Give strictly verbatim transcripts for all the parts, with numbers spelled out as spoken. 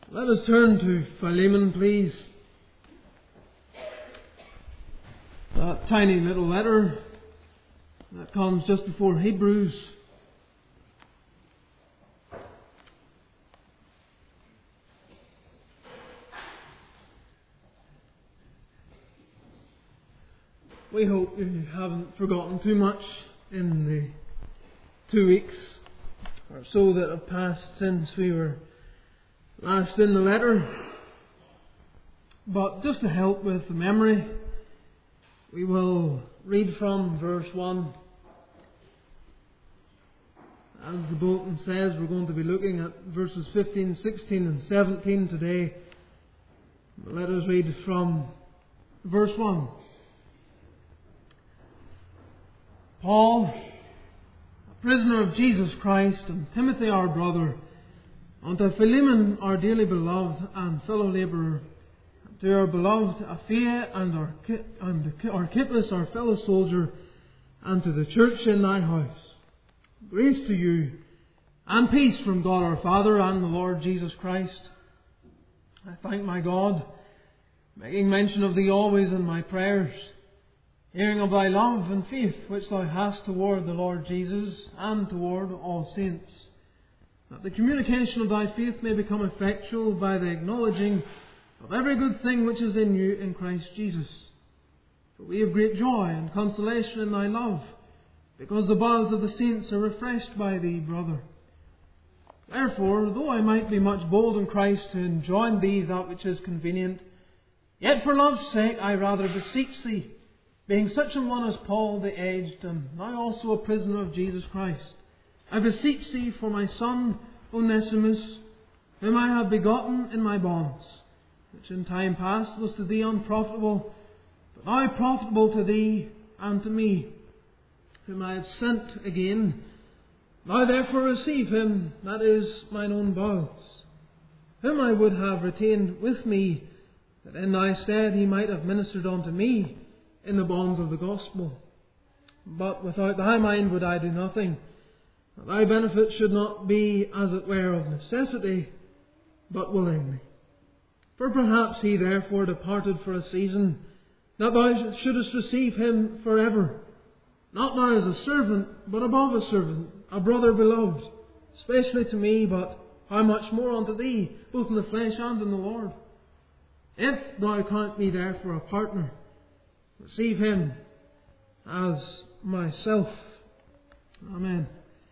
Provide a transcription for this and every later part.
Let us turn to Philemon, please. That tiny little letter that comes just before Hebrews. We hope you haven't forgotten too much in the two weeks or so that have passed since we were last in the letter. But just to help with the memory, we will read from verse one. As the bulletin says, we're going to be looking at verses fifteen, sixteen and seventeen today. Let us read from verse one. Paul, a prisoner of Jesus Christ, and Timothy our brother, unto Philemon our dearly beloved and fellow labourer, to our beloved Apphia and our and Archippus our fellow soldier, and to the church in thy house. Grace to you, and peace from God our Father and the Lord Jesus Christ. I thank my God, making mention of thee always in my prayers, hearing of thy love and faith which thou hast toward the Lord Jesus and toward all saints, that the communication of thy faith may become effectual by the acknowledging of every good thing which is in you in Christ Jesus. For we have great joy and consolation in thy love, because the bowels of the saints are refreshed by thee, brother. Therefore, though I might be much bold in Christ to enjoin thee that which is convenient, yet for love's sake I rather beseech thee, being such an one as Paul the aged, and now also a prisoner of Jesus Christ, I beseech thee for my son Onesimus, whom I have begotten in my bonds, which in time past was to thee unprofitable, but now profitable to thee and to me, whom I have sent again. Now therefore receive him, that is mine own bowels, whom I would have retained with me, that in thy stead he might have ministered unto me in the bonds of the gospel. But without thy mind would I do nothing, that thy benefit should not be as it were of necessity, but willingly. For perhaps he therefore departed for a season, that thou shouldest receive him forever, not now as a servant, but above a servant, a brother beloved, especially to me, but how much more unto thee, both in the flesh and in the Lord. If thou count me therefore a partner, receive him as myself. Amen.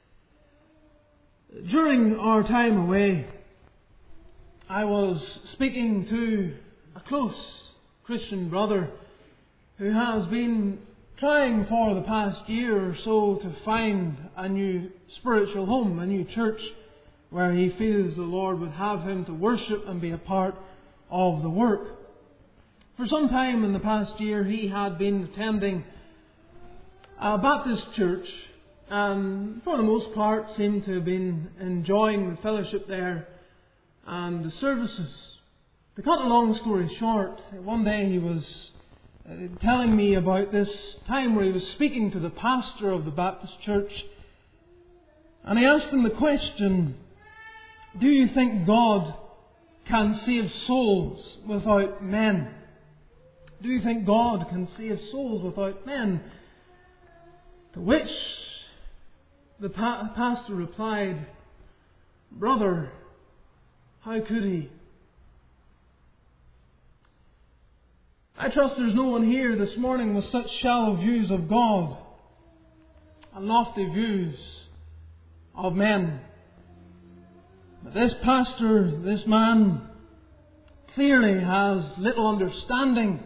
During our time away, I was speaking to a close Christian brother who has been trying for the past year or so to find a new spiritual home, a new church where he feels the Lord would have him to worship and be a part of the work. For some time in the past year, he had been attending a Baptist church and for the most part seemed to have been enjoying the fellowship there and the services. To cut a long story short, one day he was telling me about this time where he was speaking to the pastor of the Baptist church, and he asked him the question, do you think God can save souls without men? Do you think God can save souls without men? To which the pa- pastor replied, brother, how could he? I trust there's no one here this morning with such shallow views of God and lofty views of men. But this pastor, this man, clearly has little understanding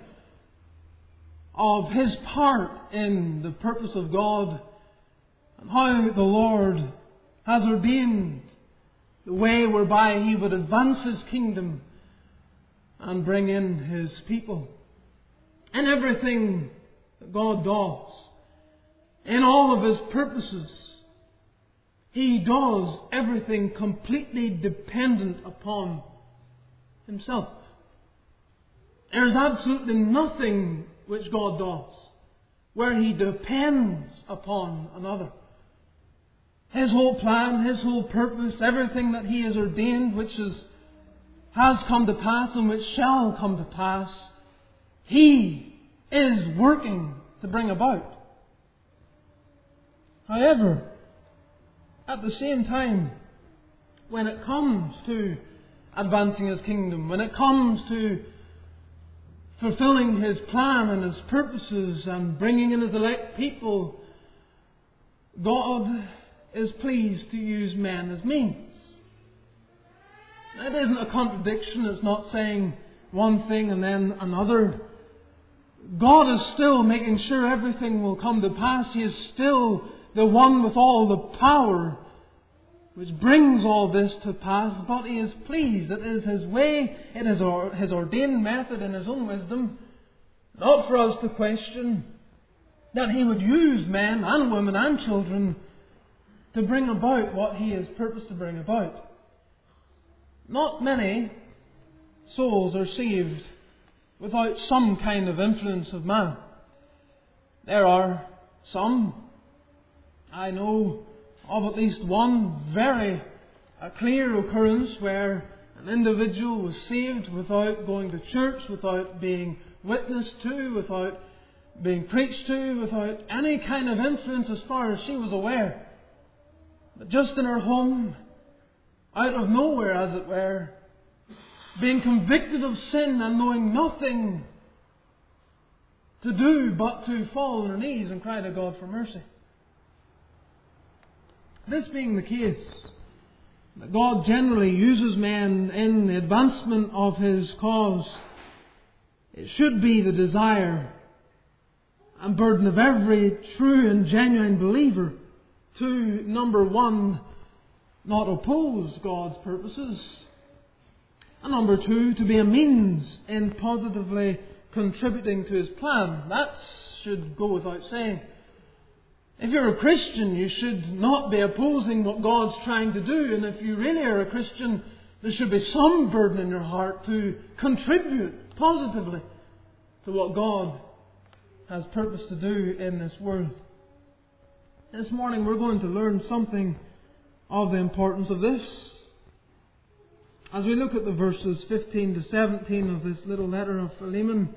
of his part in the purpose of God and how the Lord has ordained the way whereby he would advance his kingdom and bring in his people. In everything that God does, in all of his purposes, he does everything completely dependent upon himself. There is absolutely nothing which God does where he depends upon another. His whole plan, his whole purpose, everything that he has ordained, which is has come to pass and which shall come to pass, He is working to bring about. However, at the same time, when it comes to advancing His kingdom, when it comes to fulfilling His plan and His purposes and bringing in His elect people, God is pleased to use men as means. It isn't a contradiction. It's not saying one thing and then another. God is still making sure everything will come to pass. He is still the one with all the power which brings all this to pass, but He is pleased. It is His way, it is His ordained method in His own wisdom, not for us to question, that He would use men and women and children to bring about what He has purposed to bring about. Not many souls are saved without some kind of influence of man. There are some, I know of at least one very a clear occurrence where an individual was saved without going to church, without being witnessed to, without being preached to, without any kind of influence as far as she was aware. But just in her home, out of nowhere as it were, being convicted of sin and knowing nothing to do but to fall on her knees and cry to God for mercy. This being the case, that God generally uses men in the advancement of His cause, it should be the desire and burden of every true and genuine believer to, number one, not oppose God's purposes, and number two, to be a means in positively contributing to His plan. That should go without saying. If you're a Christian, you should not be opposing what God's trying to do. And if you really are a Christian, there should be some burden in your heart to contribute positively to what God has purposed to do in this world. This morning we're going to learn something of the importance of this. As we look at the verses fifteen to seventeen of this little letter of Philemon,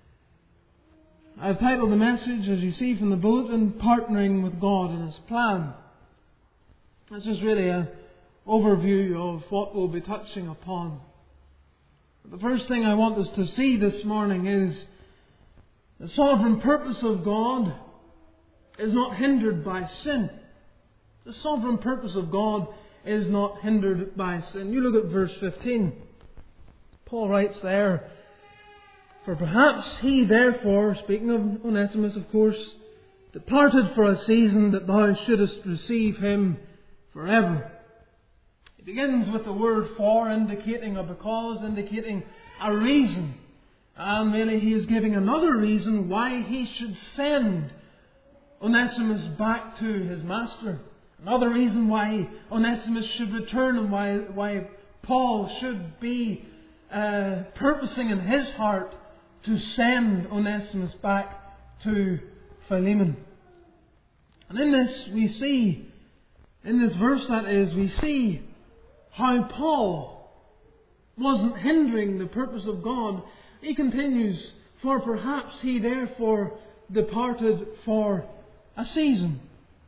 I've titled the message, as you see from the bulletin, Partnering with God in His Plan. This is really an overview of what we'll be touching upon. The first thing I want us to see this morning is the sovereign purpose of God is not hindered by sin. The sovereign purpose of God is not hindered by sin. You look at verse fifteen. Paul writes there, "For perhaps he therefore," speaking of Onesimus of course, "departed for a season that thou shouldest receive him forever." He begins with the word "for," indicating a because, indicating a reason. And really he is giving another reason why he should send Onesimus back to his master. Another reason why Onesimus should return and why, why Paul should be uh, purposing in his heart to send Onesimus back to Philemon. And in this we see, in this verse that is, we see how Paul wasn't hindering the purpose of God. He continues, "For perhaps he therefore departed for a season."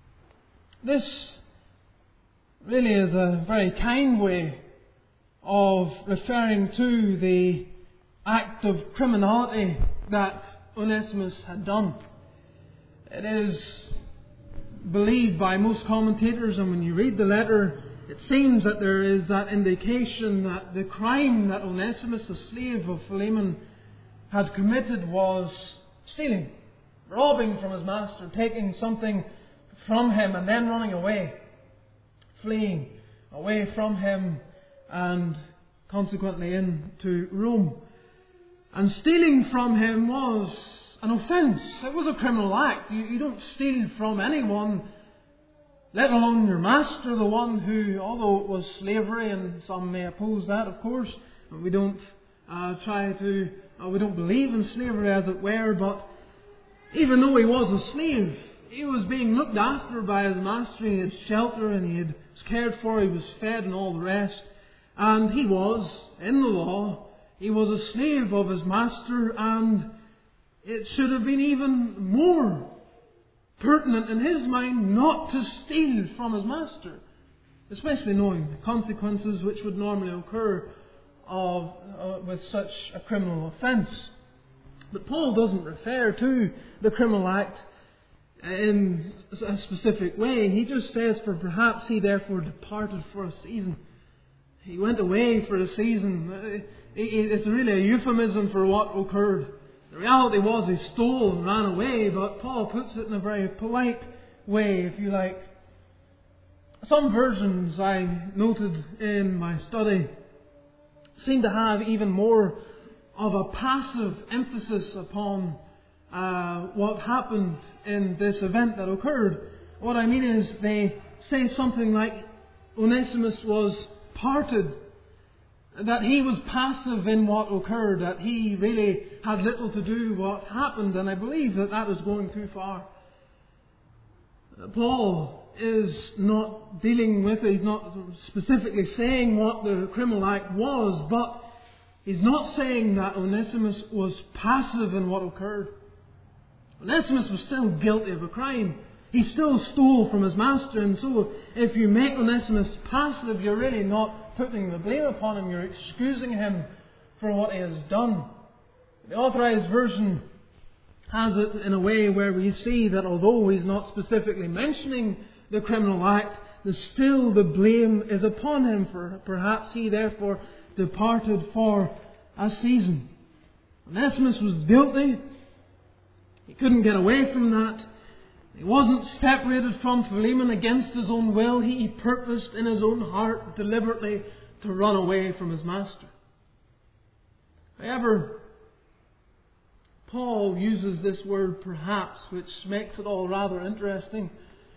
This really is a very kind way of referring to the act of criminality that Onesimus had done. It is believed by most commentators, and when you read the letter, it seems that there is that indication that the crime that Onesimus, the slave of Philemon, had committed was stealing, robbing from his master, taking something from him and then running away, fleeing away from him and consequently into Rome. And stealing from him was an offence. It was a criminal act. You, you don't steal from anyone, let alone your master, the one who, although it was slavery, and some may oppose that, of course, and we don't uh, try to, uh, we don't believe in slavery as it were, but even though he was a slave, he was being looked after by his master. He had shelter and he had was cared for, he was fed and all the rest. And he was, in the law, he was a slave of his master, and it should have been even more pertinent in his mind not to steal from his master, especially knowing the consequences which would normally occur of, uh, with such a criminal offence. But Paul doesn't refer to the criminal act in a specific way. He just says, for perhaps he therefore departed for a season. He went away for a season. It's really a euphemism for what occurred. The reality was he stole and ran away, but Paul puts it in a very polite way, if you like. Some versions I noted in my study seem to have even more of a passive emphasis upon uh, what happened in this event that occurred. What I mean is they say something like Onesimus was parted, that he was passive in what occurred, that he really had little to do with what happened, and I believe that that is going too far. Paul is not dealing with it, he's not specifically saying what the criminal act was, but he's not saying that Onesimus was passive in what occurred. Onesimus was still guilty of a crime. He still stole from his master, and so if you make Onesimus passive, you're really not putting the blame upon him, you're excusing him for what he has done. The Authorized Version has it in a way where we see that although he's not specifically mentioning the criminal act, that still the blame is upon him, for perhaps he therefore departed for a season. Onesimus was guilty. He couldn't get away from that. He wasn't separated from Philemon against his own will. He purposed in his own heart deliberately to run away from his master. However, Paul uses this word perhaps, which makes it all rather interesting.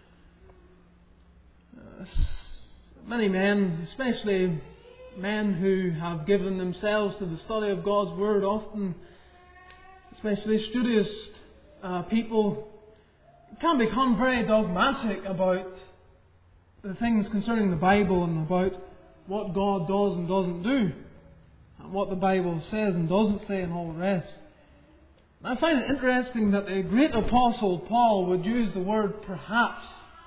Uh, many men, especially men who have given themselves to the study of God's Word, often, especially studious uh, people, can become very dogmatic about the things concerning the Bible and about what God does and doesn't do, and what the Bible says and doesn't say, and all the rest. I find it interesting that the great apostle Paul would use the word perhaps,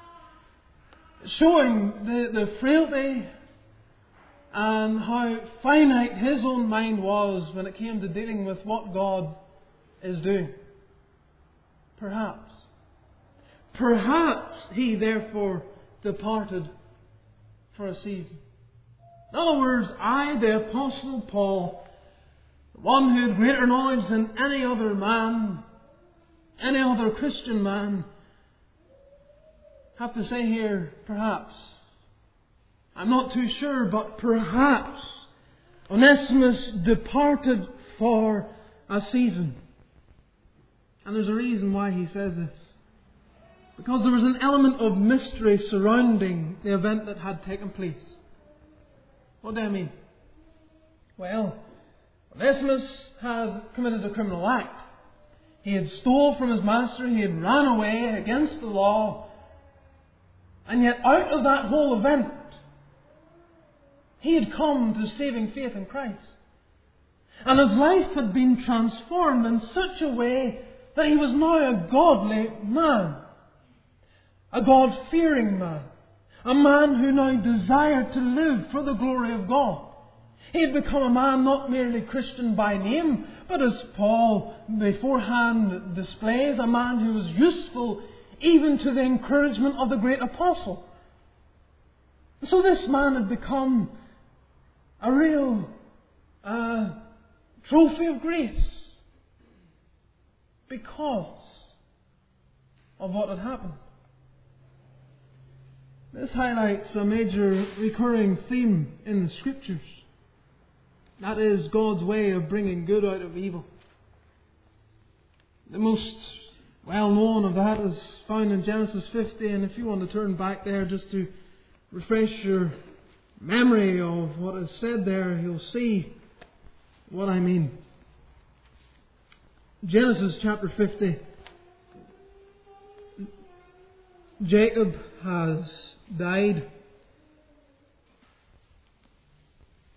showing the, the frailty and how finite his own mind was when it came to dealing with what God is doing. Perhaps. Perhaps he therefore departed for a season. In other words, I, the Apostle Paul, the one who had greater knowledge than any other man, any other Christian man, have to say here, perhaps. I'm not too sure, but perhaps Onesimus departed for a season. And there's a reason why he says this. Because there was an element of mystery surrounding the event that had taken place. What do I mean? Well, Onesimus had committed a criminal act. He had stole from his master, he had ran away against the law, and yet out of that whole event, he had come to saving faith in Christ. And his life had been transformed in such a way that he was now a godly man. A God-fearing man. A man who now desired to live for the glory of God. He had become a man not merely Christian by name, but as Paul beforehand displays, a man who was useful even to the encouragement of the great apostle. So this man had become a real uh, trophy of grace because of what had happened. This highlights a major recurring theme in the Scriptures. That is God's way of bringing good out of evil. The most well known of that is found in Genesis fifty, and if you want to turn back there just to refresh your memory of what is said there, you'll see what I mean. Genesis chapter fifty. Jacob has died.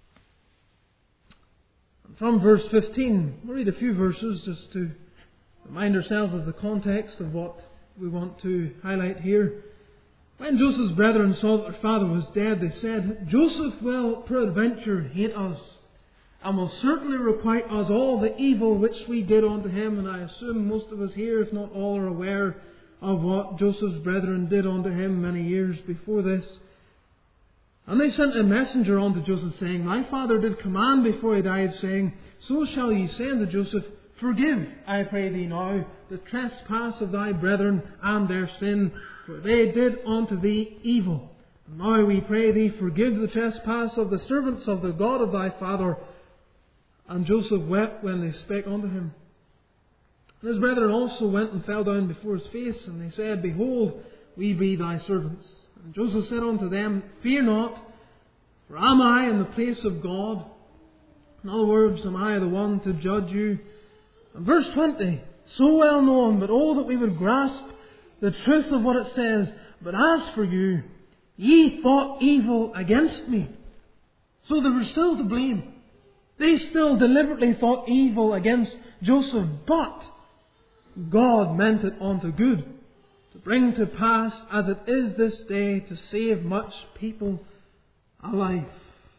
From verse fifteen, we'll read a few verses just to remind ourselves of the context of what we want to highlight here. When Joseph's brethren saw that their father was dead, they said, Joseph will peradventure hate us, and will certainly requite us all the evil which we did unto him. And I assume most of us here, if not all, are aware of what Joseph's brethren did unto him many years before this. And they sent a messenger unto Joseph, saying, My father did command before he died, saying, So shall ye say unto Joseph, Forgive, I pray thee now, the trespass of thy brethren and their sin, for they did unto thee evil. And now we pray thee, forgive the trespass of the servants of the God of thy father. And Joseph wept when they spake unto him. And his brethren also went and fell down before his face, and they said, Behold, we be thy servants. And Joseph said unto them, Fear not, for am I in the place of God? In other words, am I the one to judge you? And verse twenty, so well known, but oh that we would grasp the truth of what it says. But as for you, ye thought evil against me. So they were still to blame. They still deliberately thought evil against Joseph, but God meant it unto good, to bring to pass, as it is this day, to save much people alive.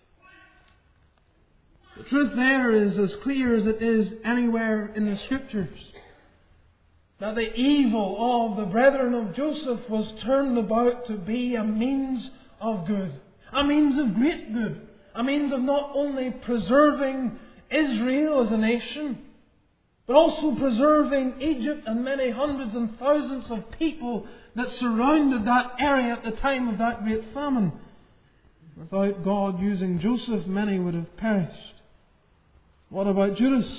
The truth there is as clear as it is anywhere in the Scriptures, that the evil of the brethren of Joseph was turned about to be a means of good, a means of great good, a means of not only preserving Israel as a nation, but also preserving Egypt and many hundreds and thousands of people that surrounded that area at the time of that great famine. Without God using Joseph, many would have perished. What about Judas?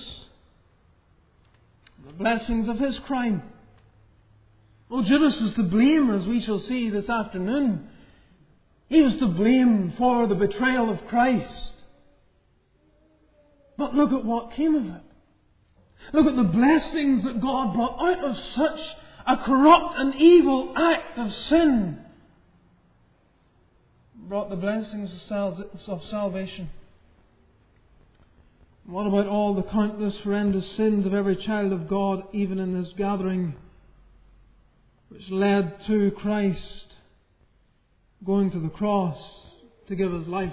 The blessings of his crime. Oh, Judas is to blame, as we shall see this afternoon. He was to blame for the betrayal of Christ. But look at what came of it. Look at the blessings that God brought out of such a corrupt and evil act of sin. Brought the blessings of salvation. What about all the countless horrendous sins of every child of God, even in this gathering, which led to Christ going to the cross to give His life?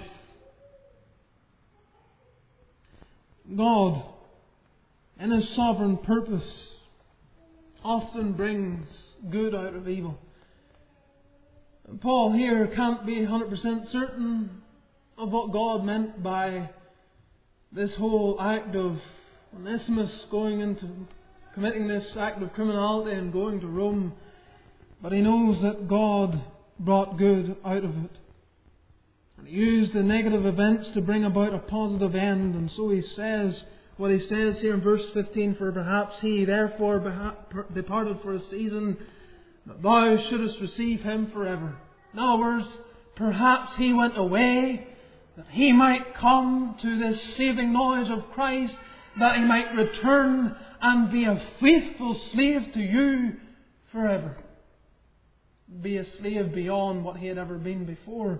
God, in His sovereign purpose, often brings good out of evil. And Paul here can't be one hundred percent certain of what God meant by this whole act of Onesimus going into committing this act of criminality and going to Rome. But he knows that God brought good out of it. And He used the negative events to bring about a positive end. And so he says what he says here in verse fifteen, For perhaps he therefore beha- departed for a season, that thou shouldest receive him forever. In other words, perhaps he went away that he might come to this saving knowledge of Christ, that he might return and be a faithful slave to you forever. Be a slave beyond what he had ever been before.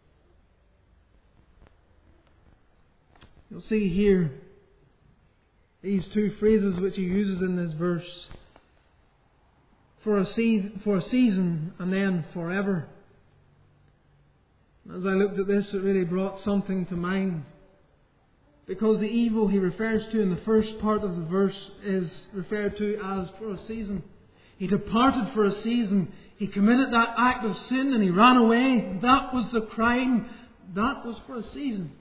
You'll see here these two phrases which he uses in this verse. For a, se- for a season and then forever. As I looked at this, it really brought something to mind. Because the evil he refers to in the first part of the verse is referred to as for a season. He departed for a season. He committed that act of sin and he ran away. That was the crime. That was for a season.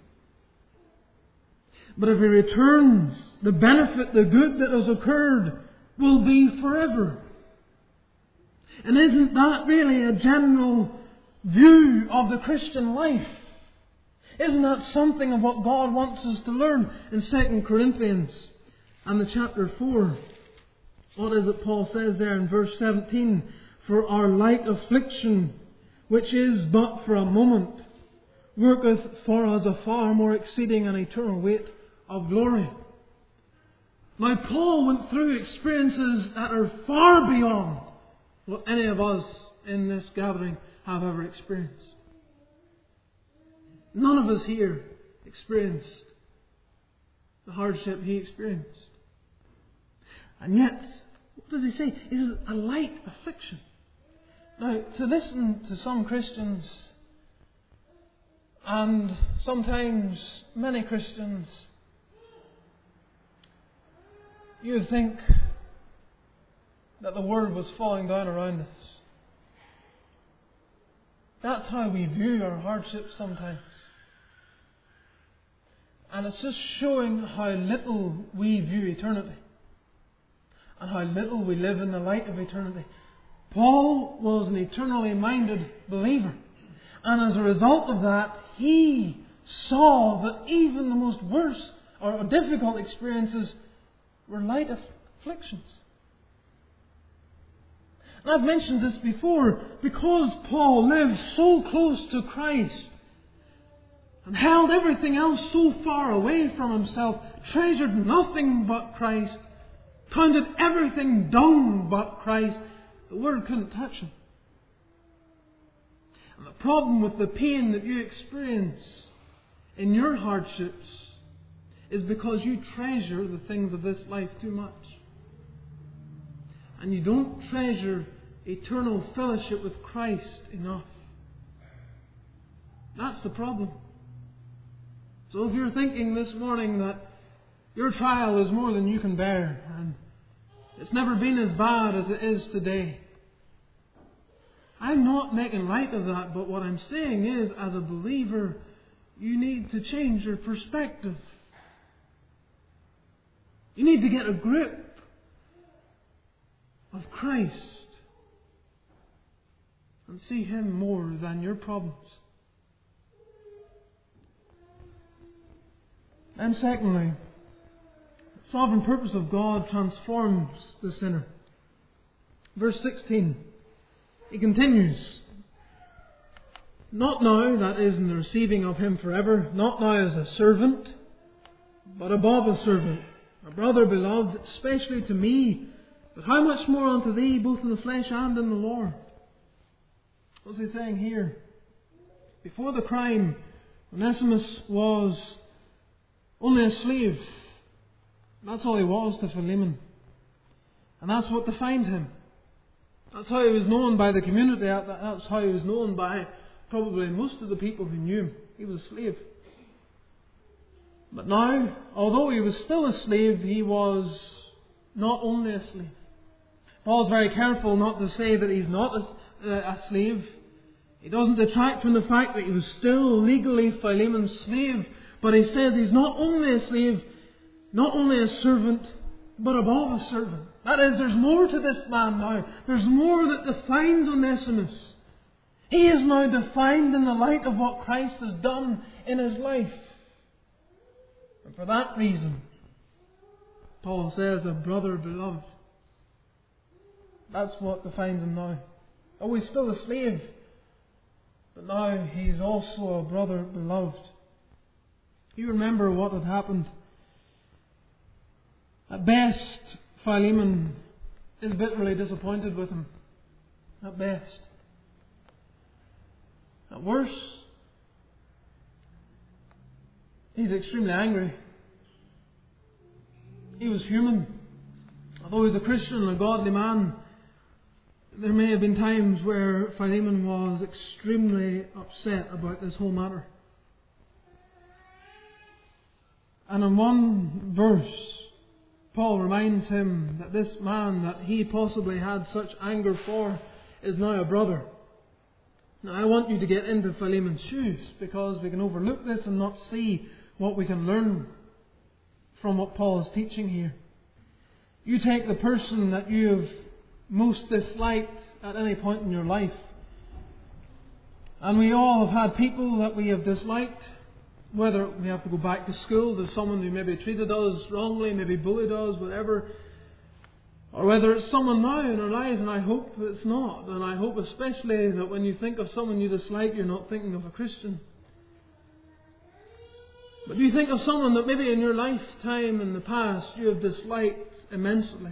But if he returns, the benefit, the good that has occurred will be forever. And isn't that really a general view of the Christian life? Isn't that something of what God wants us to learn in Second Corinthians and the chapter four? What is it Paul says there in verse seventeen? For our light affliction, which is but for a moment, worketh for us a far more exceeding and eternal weight of glory. Now Paul went through experiences that are far beyond what any of us in this gathering have ever experienced. None of us here experienced the hardship he experienced. And yet, what does he say? He says, a light affliction. Now, to listen to some Christians, and sometimes many Christians, you would think that the Word was falling down around us. That's how we view our hardships sometimes. And it's just showing how little we view eternity. And how little we live in the light of eternity. Paul was an eternally minded believer. And as a result of that, he saw that even the most worst or difficult experiences were light afflictions. And I've mentioned this before, because Paul lived so close to Christ and held everything else so far away from himself, treasured nothing but Christ, counted everything dung but Christ, the Word couldn't touch him. And the problem with the pain that you experience in your hardships is because you treasure the things of this life too much. And you don't treasure eternal fellowship with Christ enough. That's the problem. So if you're thinking this morning that your trial is more than you can bear, and it's never been as bad as it is today, I'm not making light of that, but what I'm saying is, as a believer, you need to change your perspective. You need to get a grip of Christ and see Him more than your problems. And secondly, the sovereign purpose of God transforms the sinner. Verse sixteen, he continues, not now, that is, in the receiving of Him forever, not now as a servant, but above a servant, a brother beloved, especially to me, but how much more unto thee, both in the flesh and in the Lord. What's he saying here? Before the crime, Onesimus was only a slave. That's all he was to Philemon. And that's what defined him. That's how he was known by the community. That's how he was known by probably most of the people who knew him. He was a slave. But now, although he was still a slave, he was not only a slave. Paul's very careful not to say that he's not a, a slave. He doesn't detract from the fact that he was still legally Philemon's slave. But he says he's not only a slave, not only a servant, but above a servant. That is, there's more to this man now. There's more that defines Onesimus. He is now defined in the light of what Christ has done in his life. And for that reason, Paul says, a brother beloved. That's what defines him now. Oh, he's still a slave, but now he's also a brother beloved. You remember what had happened. At best, Philemon is bitterly disappointed with him. At best. At worst, he's extremely angry. He was human. Although he was a Christian and a godly man, there may have been times where Philemon was extremely upset about this whole matter. And in one verse, Paul reminds him that this man that he possibly had such anger for is now a brother. Now I want you to get into Philemon's shoes, because we can overlook this and not see what we can learn from what Paul is teaching here. You take the person that you have most disliked at any point in your life. And we all have had people that we have disliked. Whether we have to go back to school to someone who maybe treated us wrongly, maybe bullied us, whatever. Or whether it's someone now in our lives, and I hope it's not. And I hope especially that when you think of someone you dislike, you're not thinking of a Christian. But you think of someone that maybe in your lifetime in the past you have disliked immensely.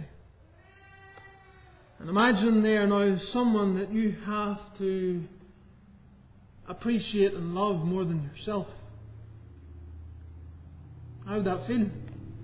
And imagine they are now someone that you have to appreciate and love more than yourself. How would that feel?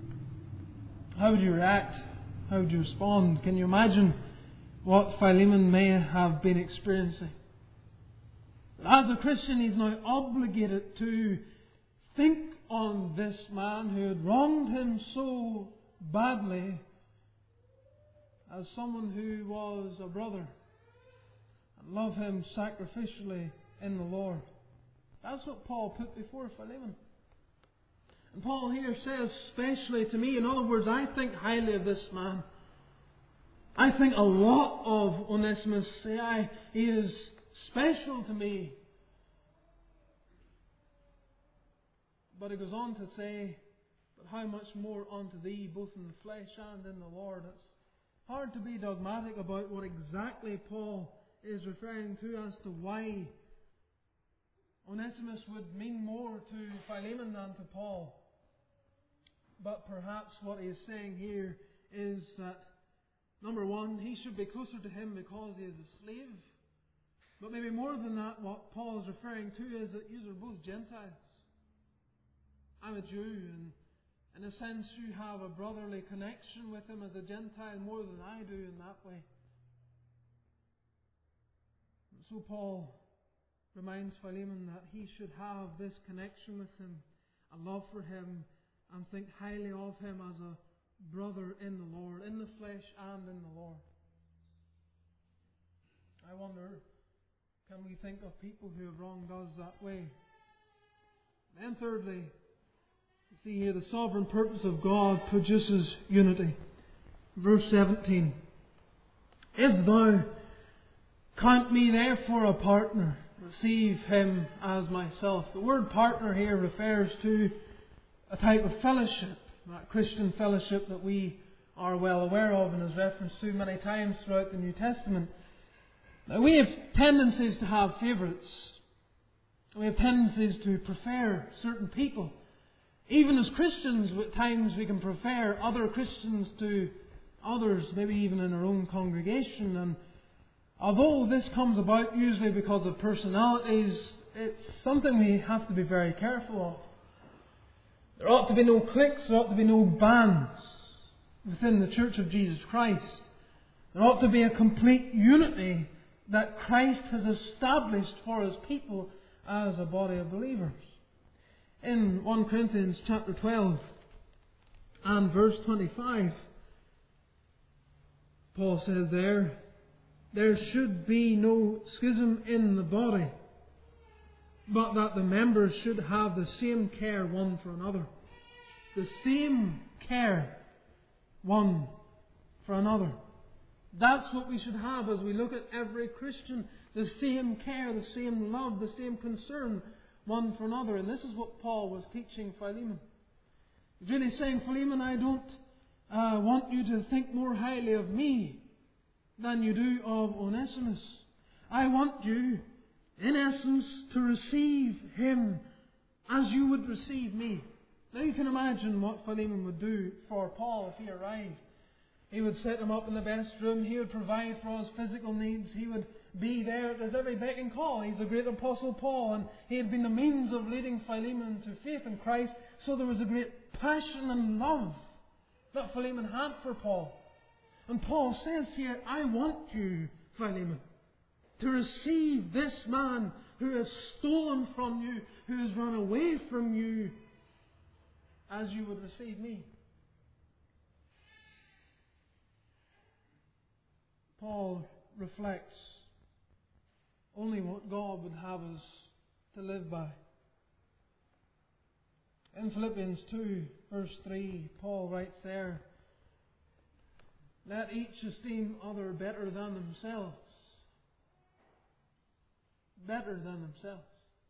how would you react? How would you respond? Can you imagine what Philemon may have been experiencing? As a Christian, he's now obligated to think on this man who had wronged him so badly as someone who was a brother and loved him sacrificially in the Lord. That's what Paul put before Philemon. And Paul here says, especially to me, in other words, I think highly of this man. I think a lot of Onesimus. Say, I, he is special to me. But he goes on to say, but how much more unto thee, both in the flesh and in the Lord. It's hard to be dogmatic about what exactly Paul is referring to as to why Onesimus would mean more to Philemon than to Paul. But perhaps what he is saying here is that, number one, he should be closer to him because he is a slave. But maybe more than that, what Paul is referring to is that you are both Gentiles. I'm a Jew, and in a sense you have a brotherly connection with him as a Gentile more than I do in that way. And so Paul reminds Philemon that he should have this connection with him, a love for him, and think highly of him as a brother in the Lord, in the flesh and in the Lord. I wonder, can we think of people who have wronged us that way? And thirdly, you see here the sovereign purpose of God produces unity. Verse seventeen. If thou count me therefore a partner, receive him as myself. The word partner here refers to a type of fellowship, that Christian fellowship that we are well aware of and is referenced to many times throughout the New Testament. Now, we have tendencies to have favourites. We have tendencies to prefer certain people. Even as Christians, at times we can prefer other Christians to others, maybe even in our own congregation. And although this comes about usually because of personalities, it's something we have to be very careful of. There ought to be no cliques, there ought to be no bands within the Church of Jesus Christ. There ought to be a complete unity that Christ has established for His people as a body of believers. In First Corinthians chapter twelve and verse twenty-five, Paul says there, there should be no schism in the body, but that the members should have the same care one for another. The same care one for another. That's what we should have as we look at every Christian. The same care, the same love, the same concern one for another. And this is what Paul was teaching Philemon. He's really saying, Philemon, I don't uh, want you to think more highly of me than you do of Onesimus. I want you, in essence, to receive him as you would receive me. Now you can imagine what Philemon would do for Paul if he arrived. He would set him up in the best room. He would provide for his physical needs. He would be there at his every beck and call. He's the great Apostle Paul, and he had been the means of leading Philemon to faith in Christ. So there was a great passion and love that Philemon had for Paul. And Paul says here, I want you, Philemon, to receive this man who has stolen from you, who has run away from you, as you would receive me. Paul reflects only what God would have us to live by. In Philippians two, verse three, Paul writes there, let each esteem other better than themselves. Better than themselves.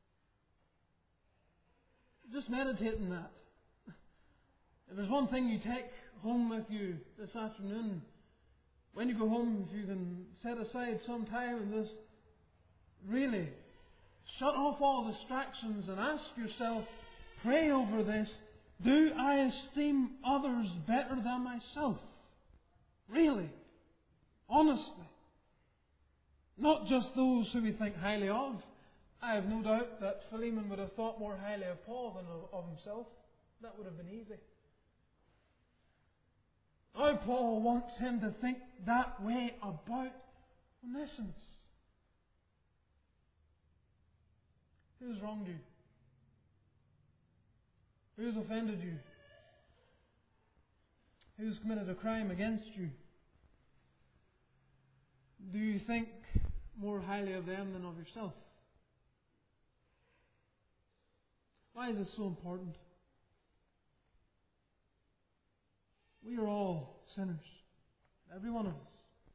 Just meditate on that. If there's one thing you take home with you this afternoon, when you go home, if you can set aside some time and just really shut off all distractions and ask yourself, pray over this, do I esteem others better than myself? Really? Honestly? Not just those who we think highly of. I have no doubt that Philemon would have thought more highly of Paul than of himself. That would have been easy. Now Paul wants him to think that way about Onesimus. Who's wronged you? Who's offended you? Who's committed a crime against you? Do you think more highly of them than of yourself? Why is this so important? We are all sinners, every one of us.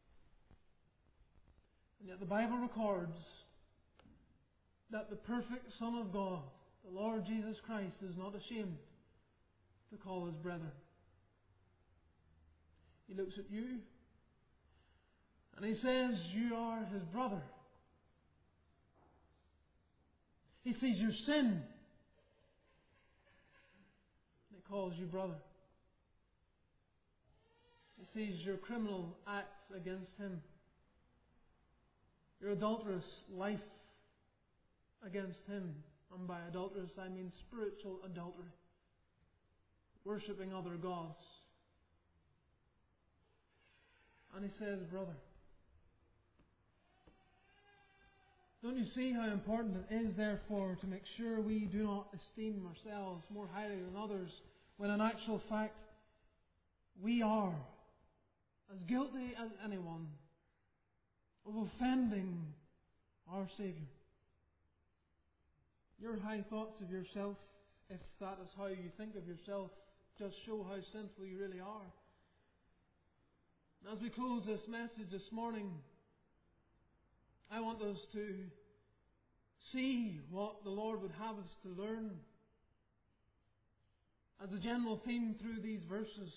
And yet the Bible records that the perfect Son of God, the Lord Jesus Christ, is not ashamed to call His brethren. He looks at you and He says you are His brother. He sees your sin and He calls you brother. He sees your criminal acts against Him, your adulterous life against Him. And by adulterous I mean spiritual adultery, worshipping other gods. And He says, brother. Don't you see how important it is, therefore, to make sure we do not esteem ourselves more highly than others, when in actual fact we are as guilty as anyone of offending our Saviour? Your high thoughts of yourself, if that is how you think of yourself, just show how sinful you really are. As we close this message this morning, I want us to see what the Lord would have us to learn as a general theme through these verses.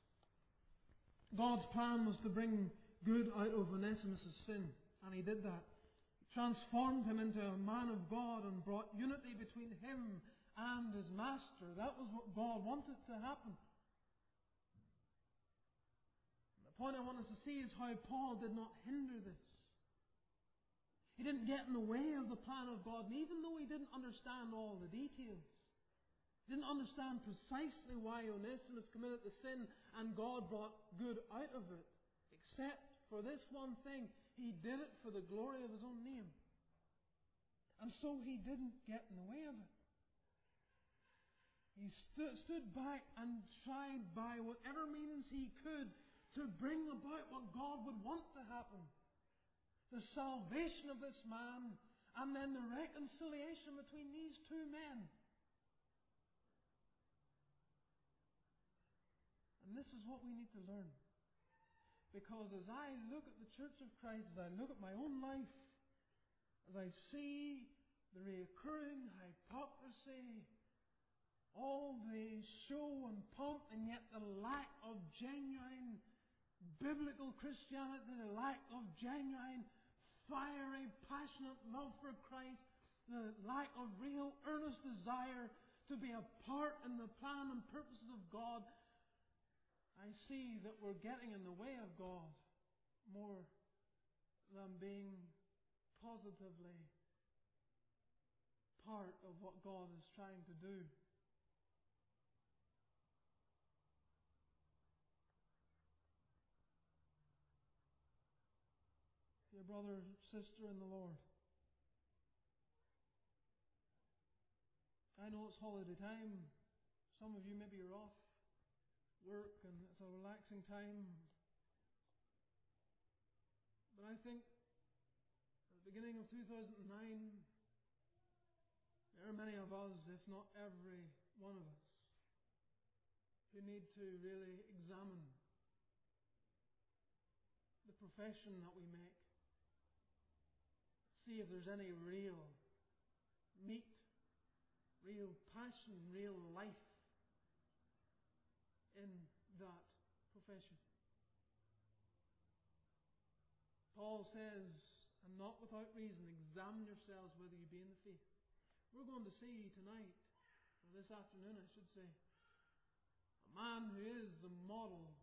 God's plan was to bring good out of Onesimus' sin, and He did that. He transformed him into a man of God and brought unity between him and his master. That was what God wanted to happen. And the point I want us to see is how Paul did not hinder this. He didn't get in the way of the plan of God, and even though he didn't understand all the details, didn't understand precisely why Onesimus committed the sin and God brought good out of it, except for this one thing: he did it for the glory of His own name. And so he didn't get in the way of it. He stu- stood back and tried by whatever means he could to bring about what God would want to happen. The salvation of this man, and then the reconciliation between these two men. And this is what we need to learn. Because as I look at the Church of Christ, as I look at my own life, as I see the recurring hypocrisy, all the show and pomp, and yet the lack of genuine biblical Christianity, the lack of genuine, fiery, passionate love for Christ, the lack of real, earnest desire to be a part in the plan and purposes of God, I see that we're getting in the way of God more than being positively part of what God is trying to do. Dear brother, sister in the Lord, I know it's holiday time. Some of you maybe are off work and it's a relaxing time. But I think at the beginning of two thousand nine, there are many of us, if not every one of us, who need to really examine the profession that we make. See if there's any real meat, real passion, real life in that profession. Paul says, and not without reason, examine yourselves whether you be in the faith. We're going to see tonight, or this afternoon I should say, a man who is the model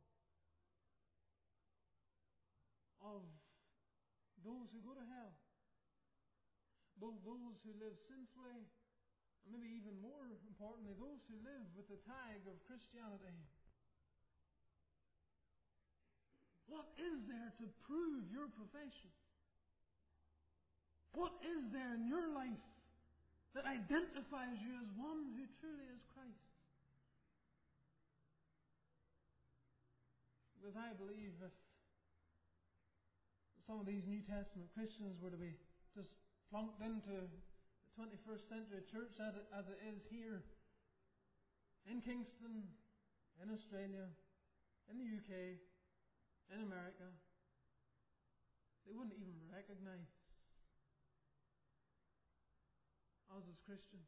of those who go to hell. Both those who live sinfully, and maybe even more importantly, those who live with the tag of Christianity. What is there to prove your profession? What is there in your life that identifies you as one who truly is Christ's? Because I believe if some of these New Testament Christians were to be just plunked into the twenty-first century church as it, as it is here in Kingston, in Australia, in the U K, in America, they wouldn't even recognize us as Christians.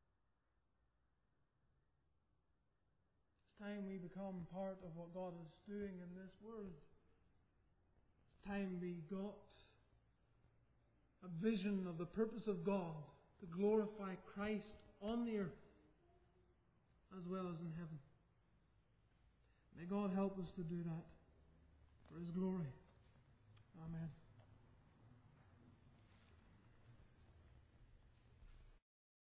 It's time we become part of what God is doing in this world. It's time we got a vision of the purpose of God to glorify Christ on the earth as well as in heaven. May God help us to do that for His glory. Amen.